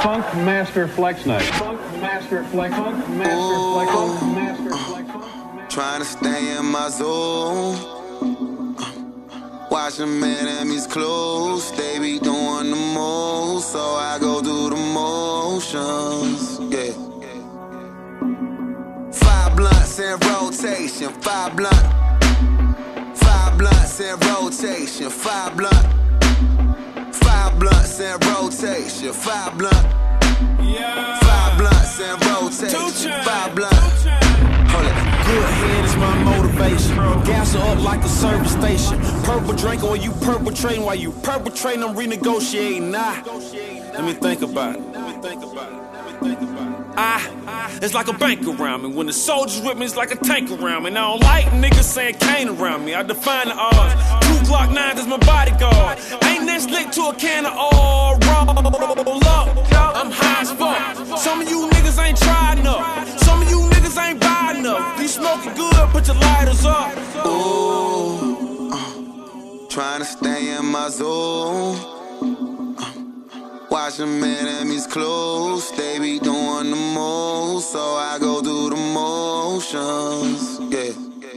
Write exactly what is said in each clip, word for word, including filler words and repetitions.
Funk Master Flex Night. Funk Master Flex. Funk Master Flex. Funk Master Flex. Trying to stay in my zone. Watching men enemies close. They be doing the most, so I go through the motions. Yeah. Five blunts in rotation. Five blunt. Five blunts in rotation. Five blunt. Five blunts in rotation. Five blunt. Yeah. Five blunts in rotation. Five blunt. Hold it. Good head is my motivation. Gas her up like a service station. Purple drinking while you perpetrating. While you perpetrating, I'm renegotiating. Nah, let me think about it. I, it's like a bank around me. When the soldiers with me, it's like a tank around me. And I don't like niggas saying Kane around me. I define the odds. Two Glock nines is my bodyguard. Ain't that slick to a can of oil. Roll up. I'm high as fuck. Some of you niggas ain't tried enough. Some of you niggas ain't buy enough. You smoking good, put your lighters up. Ooh, uh, trying to stay in my zone. Watching enemies close, they be doing the most, so I go through the motions. Yeah.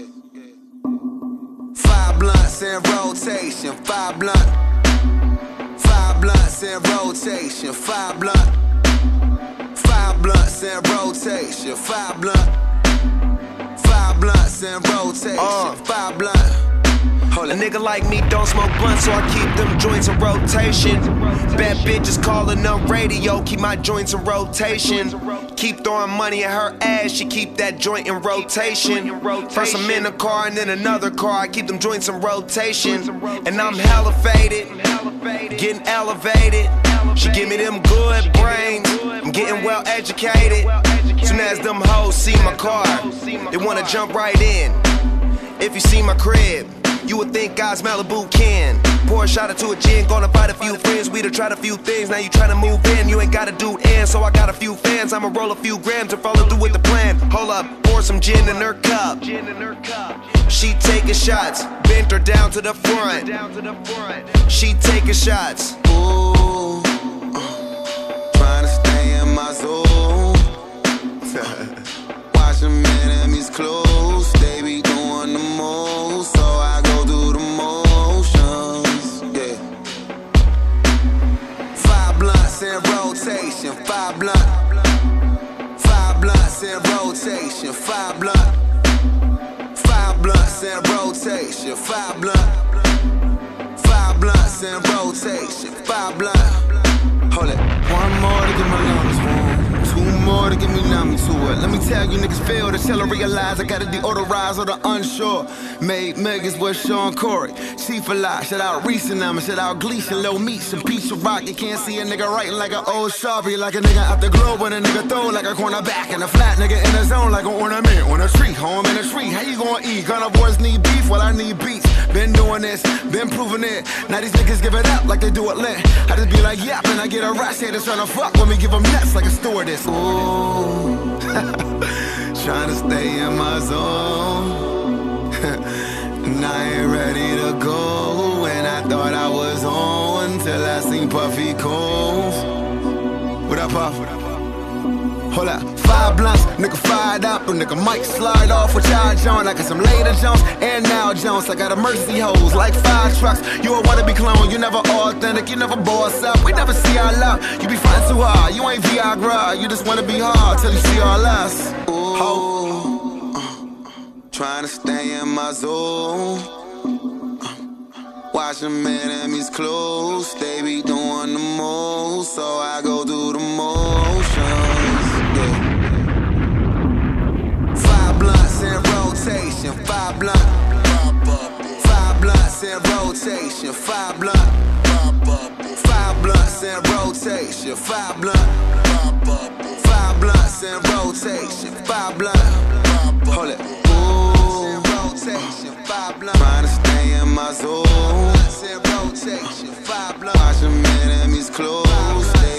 Five blunts in rotation, five blunt. Five blunts in rotation, five blunt. Five blunts in rotation, five blunt. Five blunts in rotation, uh. five blunt. A nigga like me don't smoke blunts, so I keep them joints in rotation. Bad bitches calling up radio, keep my joints in rotation. Keep throwing money at her ass, she keep that joint in rotation. First I'm in a car and then another car, I keep them joints in rotation. And I'm hella faded, getting elevated. She give me them good brains, I'm getting well educated. Soon as them hoes see my car, they wanna jump right in. If you see my crib, you would think God's Malibu can. Pour a shot or two of gin, gonna fight a few friends. We done tried a few things, now you tryna move in. You ain't gotta do in, so I got a few fans. I'ma roll a few grams and follow through with the plan. Hold up, pour some gin in her cup. She taking shots, bent her down to the front. She taking shots. Ooh, uh, trying to stay in my zone. Watching enemies close, they be doing the most, so I go through the motions. Yeah. Five blunts in rotation, five blunt. Five blunts in rotation, five blunt. Five blunts in rotation, five blunt. Five blunts in rotation, five blunt. Hold it. One more to get my lungs warm, two more to get me numb to it. Let me tell you niggas fail till I realize I gotta deodorize all the unsure. Made niggas with Sean Corey, Chief a lot. Shout out Reese and them, shout out Gleason, Low Meat, some piece of rock. You can't see a nigga writing like an old Sharpie, like a nigga out the globe when a nigga throw like a cornerback, and a flat nigga in the zone like an ornament on a tree, home in a tree. How you gonna eat? Gunna boys need beef, well I need beats. Been doing this, been proving it. Now these niggas give it up like they do it lit. I just be like, yap, and I get a rush haters tryna fuck when we give them nuts like a stewardess. Ooh, trying to stay in my zone. And I ain't ready to go. And I thought I was on till I seen Puffy Combs. What up, Puff? Hold up, five blunts, nigga fired up, a nigga might slide off with y'all Jones. I got some later Jones and now Jones. I got a mercy hose like five trucks. You a wanna be clone, you never authentic, you never boss up. We never see our love, you be fighting too hard. You ain't Viagra, you just wanna be hard till you see all us. ooh, uh, trying to stay in my zone. Uh, watching enemies close, they be doing the most, so I go through the motions. Five blunts in rotation, five blunt. Five blunts in rotation, five blunt. Five blunts in rotation, five blunt. Five blunts in rotation, five blunt. Hold it. Ooh, trying to stay in my zone. Watching enemies close.